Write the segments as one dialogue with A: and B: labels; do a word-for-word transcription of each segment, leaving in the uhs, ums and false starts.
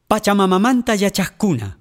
A: Pachamamamanta yachaqkuna.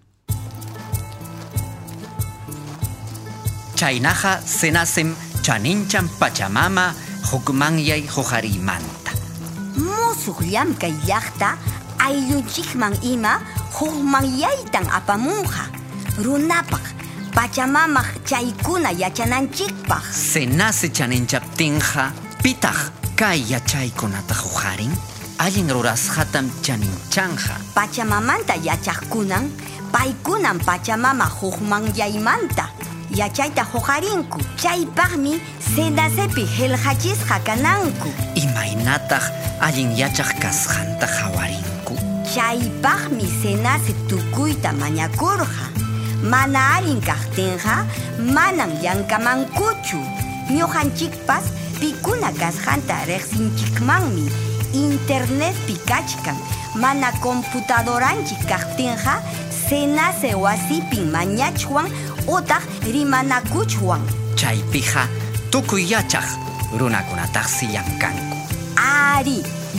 B: Chaynaqa senasem chaninchan Pachamama hukmanyay huqariymanta.
C: Musuq llamkay llaqta ayllunchikman ima hukmanyaytan apamunqa. Runapaq Pachamamaq chaykuna yachananchikpaq.
B: Senase chaninchaptinqa pitaq kay yachaykunata huqarin? Allin rurasqatam chaninchanqa.
C: Pachamamanta yachaqkunan paykunan Pachamama hukmanyaymanta yachayta huqarinku. Chaypaqmi senasepi qillqachisqa kananku.
B: Imaynataq allin yachaq kasqanta hawarinku.
C: Chaypaqmi senase tukuyta mañakurqa. Mana allin kaqtinqa manan llankamankuchu. Ñuqanchikpas pikuna kasqanta riqsinchikmanmi internetpi kachkan. Mana computadoranchik kaqtinqa senase wasipin mañachwan utaq rimanakuchwan.
B: Chaypiqa tukuy yachaq runakunataqsi llankanku.
C: Ari,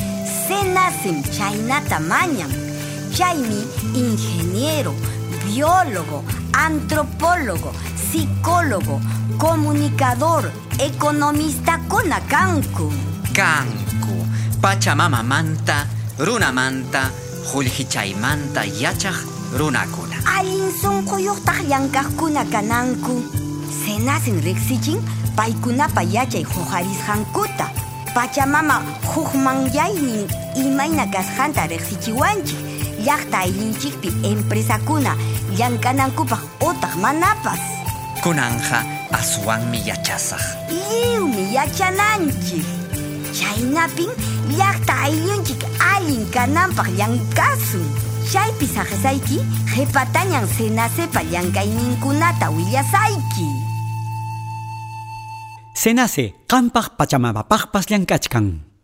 C: senasem chaynata mañan. Chaymi ingeniero, biólogo, antropólogo, psicólogo, comunicador, economista kuna kanku.
B: Kanku Pachamamamanta, runamanta, qullqichaymanta yachaq runakuna.
C: Allin sunquyuqtaq llankaqkuna kananku. Senasin riqsichin paykunapa yachay huqarisqankuta. Pachamama hukmanyaynin imayna kasqanta riqsichiwanchik. Llaqta ayllinchikpi empresakuna llankanankupaq utaq manapas.
B: Kunanja aswanmi yachasaq.
C: Lliwmi yachananchik. Chaynapin llaqta ayllunchik allin kananpaq llankasun. Chaypi saqsayki qhipatañan senasepa llankayninkunata willasayki.
A: Senase qampaq Pachamamapaqpas llankachkan.